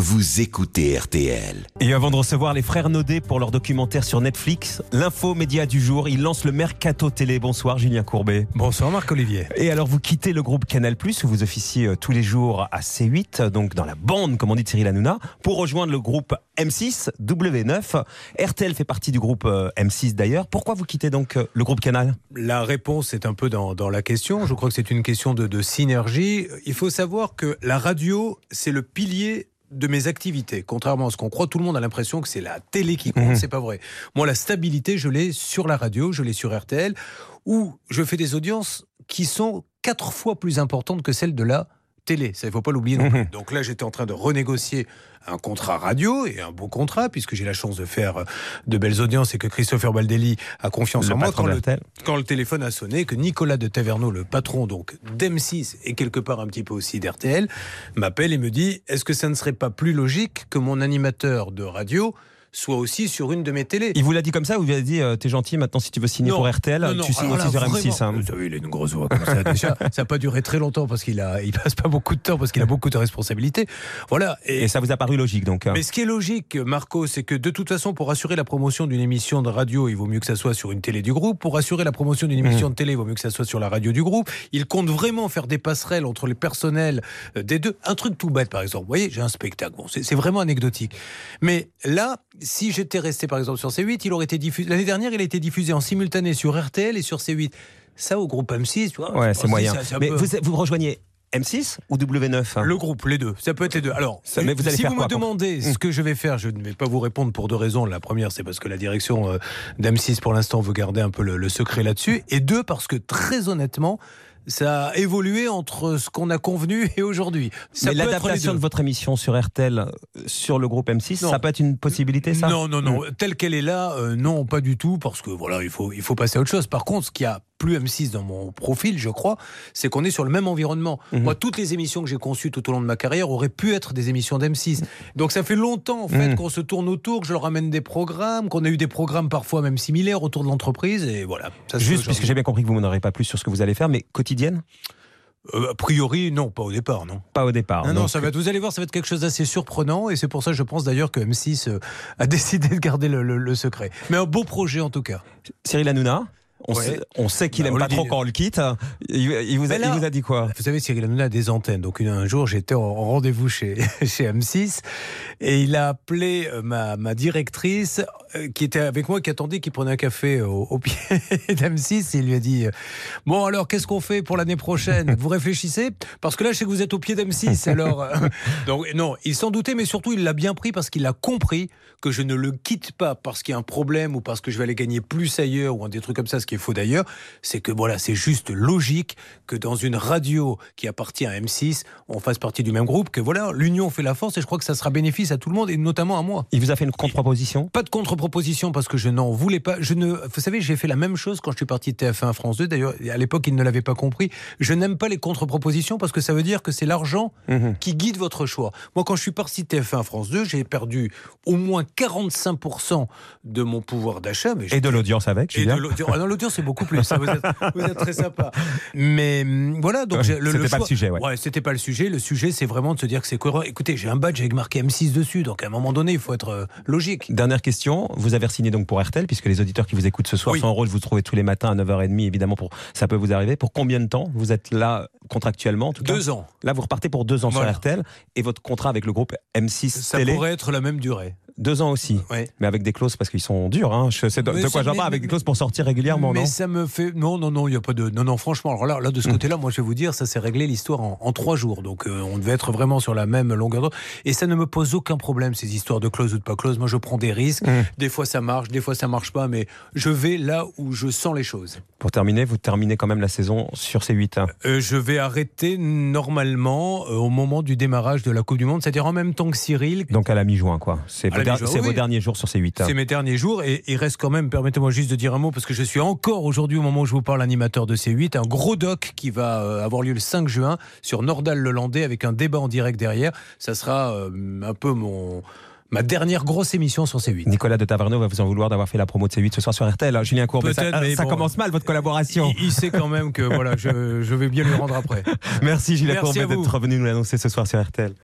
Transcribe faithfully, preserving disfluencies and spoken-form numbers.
vous écoutez R T L. Et avant de recevoir les frères Naudet pour leur documentaire sur Netflix, l'info média du jour, ils lancent le Mercato Télé. Bonsoir Julien Courbet. Bonsoir Marc-Olivier. Et alors vous quittez le groupe Canal plus, où vous officiez tous les jours à C huit, donc dans la bande, comme on dit, de Cyril Hanouna, pour rejoindre le groupe M six, W neuf. R T L fait partie du groupe M six d'ailleurs. Pourquoi vous quittez donc le groupe Canal ? La réponse est un peu dans, dans la question. Je crois que c'est une question de, de synergie. Il faut savoir que la radio, c'est le pilier de mes activités. Contrairement à ce qu'on croit, tout le monde a l'impression que c'est la télé qui compte. Mmh. C'est pas vrai. Moi, la stabilité, je l'ai sur la radio, je l'ai sur R T L, où je fais des audiences qui sont quatre fois plus importantes que celles de la télé. Ça, il ne faut pas l'oublier non plus. Mmh. Donc là, j'étais en train de renégocier un contrat radio, et un beau contrat, puisque j'ai la chance de faire de belles audiences et que Christopher Baldelli a confiance le en moi quand le, tel. quand le téléphone a sonné, que Nicolas de Taverneau, le patron donc d'M six et quelque part un petit peu aussi d'R T L, m'appelle et me dit « Est-ce que ça ne serait pas plus logique que mon animateur de radio soit aussi sur une de mes télés ?» Il vous l'a dit comme ça ou il vous a dit euh, « T'es gentil, maintenant si tu veux signer non, pour R T L, non, non, tu signes aussi sur M six hein. ?» Vous savez, il a une grosse voix comme ça. Déjà, ça n'a pas duré très longtemps parce qu'il a, il passe pas beaucoup de temps parce qu'il a beaucoup de responsabilités. Voilà. Et, et ça vous a paru logique donc hein. Mais ce qui est logique, Marco, c'est que de toute façon, pour assurer la promotion d'une émission de radio, il vaut mieux que ça soit sur une télé du groupe. Pour assurer la promotion d'une émission mmh. de télé, il vaut mieux que ça soit sur la radio du groupe. Il compte vraiment faire des passerelles entre les personnels des deux. Un truc tout bête, par exemple. Vous voyez, j'ai un spectacle. Bon, c'est, c'est vraiment anecdotique. Mais là, si j'étais resté par exemple sur C huit, il aurait été diffusé. L'année dernière, il a été diffusé en simultané sur R T L et sur C huit. Ça, au groupe M six, tu vois. Ouais, c'est moyen. Ça, ça mais peut... vous, vous rejoignez M six ou W neuf hein? Le groupe, les deux. Ça peut être les deux. Alors, ça, mais vous allez si faire vous quoi, me demandez pour... ce que je vais faire, je ne vais pas vous répondre pour deux raisons. La première, c'est parce que la direction euh, d'M six, pour l'instant, veut garder un peu le, le secret là-dessus. Et deux, parce que très honnêtement, ça a évolué entre ce qu'on a convenu et aujourd'hui. Ça Mais l'adaptation de votre émission sur R T L sur le groupe M six, non. ça peut être une possibilité, ça ? Non, non, non. Mmh. Telle qu'elle est là, euh, non, pas du tout, parce que voilà, il faut, il faut passer à autre chose. Par contre, ce qui a plus M six dans mon profil, je crois, c'est qu'on est sur le même environnement. Mmh. Moi, toutes les émissions que j'ai conçues tout au long de ma carrière auraient pu être des émissions d'M six. Donc ça fait longtemps, en fait, mmh. qu'on se tourne autour, que je leur ramène des programmes, qu'on a eu des programmes parfois même similaires autour de l'entreprise, et voilà. Ça Juste, puisque j'ai bien compris que vous n'en aurez pas plus sur ce que vous allez faire, mais quotidienne ? Euh, a priori, non, pas au départ, non. Pas au départ. Non, donc... non, ça va être, vous allez voir, ça va être quelque chose d'assez surprenant, et c'est pour ça, je pense d'ailleurs que M six euh, a décidé de garder le, le, le secret. Mais un beau projet en tout cas. Cyril Hanouna, on, ouais. sait, on sait qu'il n'aime bah, pas trop quand on le quitte. Il, il, vous a, là, il vous a dit quoi ? Vous savez, Cyril Hanouna a des antennes. Donc un jour, j'étais en rendez-vous chez, chez M six et il a appelé ma, ma directrice euh, qui était avec moi, qui attendait, qui prenait un café au, au pied d'M six. Et il lui a dit « Bon, alors, qu'est-ce qu'on fait pour l'année prochaine ? Vous réfléchissez ? Parce que là, je sais que vous êtes au pied d'M six. Alors, euh, donc, non, il s'en doutait, mais surtout, il l'a bien pris parce qu'il a compris que je ne le quitte pas parce qu'il y a un problème ou parce que je vais aller gagner plus ailleurs ou des trucs comme ça, ce qui est faux d'ailleurs. C'est que voilà, c'est juste logique que dans une radio qui appartient à M six, on fasse partie du même groupe, que voilà, l'union fait la force et je crois que ça sera bénéfice à tout le monde et notamment à moi. Il vous a fait une contre-proposition ? Pas de contre-proposition parce que je n'en voulais pas. Je ne, vous savez, j'ai fait la même chose quand je suis parti de T F un à France deux. D'ailleurs, à l'époque, ils ne l'avaient pas compris. Je n'aime pas les contre-propositions parce que ça veut dire que c'est l'argent mmh. qui guide votre choix. Moi, quand je suis parti de T F un à France deux, j'ai perdu au moins quarante-cinq pour cent de mon pouvoir d'achat. Mais et de l'audience avec, et de l'audience. Ah non, l'audience, c'est beaucoup plus. Ça, vous, êtes, vous êtes très sympa. Mais voilà, donc ouais, le, c'était le pas choix, le sujet. Ouais. ouais, c'était pas le sujet. Le sujet, c'est vraiment de se dire que c'est cohérent. Écoutez, j'ai un badge avec marqué M six dessus, donc à un moment donné, il faut être euh, logique. Dernière question, vous avez signé donc pour R T L, puisque les auditeurs qui vous écoutent ce soir oui. sont en rôle, vous trouvez tous les matins à neuf heures trente, évidemment, pour, ça peut vous arriver. Pour combien de temps vous êtes là contractuellement en tout Deux cas ans. Là, vous repartez pour deux ans voilà. sur R T L, et votre contrat avec le groupe M six ça Télé. Ça pourrait être la même durée. Deux ans aussi, ouais. mais avec des clauses parce qu'ils sont durs. Hein. Je sais de, de quoi j'en parle, avec des clauses pour sortir régulièrement, mais non ? Mais ça me fait non, non, non, il y a pas de non, non. Franchement, alors là, là de ce mmh. côté-là, moi, je vais vous dire, ça s'est réglé l'histoire en, en trois jours. Donc, euh, on devait être vraiment sur la même longueur d'onde. Et ça ne me pose aucun problème ces histoires de clauses ou de pas clauses. Moi, je prends des risques. Mmh. Des fois, ça marche, des fois, ça marche pas. Mais je vais là où je sens les choses. Pour terminer, vous terminez quand même la saison sur C huit. Hein. Euh, je vais arrêter normalement euh, au moment du démarrage de la Coupe du Monde, c'est-à-dire en même temps que Cyril. Donc à la mi-juin, quoi. C'est, vos, der- c'est oui. vos derniers jours sur C huit. C'est mes derniers jours et il reste quand même, permettez-moi juste de dire un mot, parce que je suis encore aujourd'hui, au moment où je vous parle, animateur de C huit, un gros doc qui va euh, avoir lieu le cinq juin sur Nordal Lelandais avec un débat en direct derrière. Ça sera euh, un peu mon... ma dernière grosse émission sur C huit. Nicolas de Taverneau va vous en vouloir d'avoir fait la promo de C huit ce soir sur R T L. Julien Courbet, ça, ça bon, commence mal votre collaboration. Il, il sait quand même que voilà, je, je vais bien lui rendre après. Merci Julien Merci Courbet d'être venu nous l'annoncer ce soir sur R T L.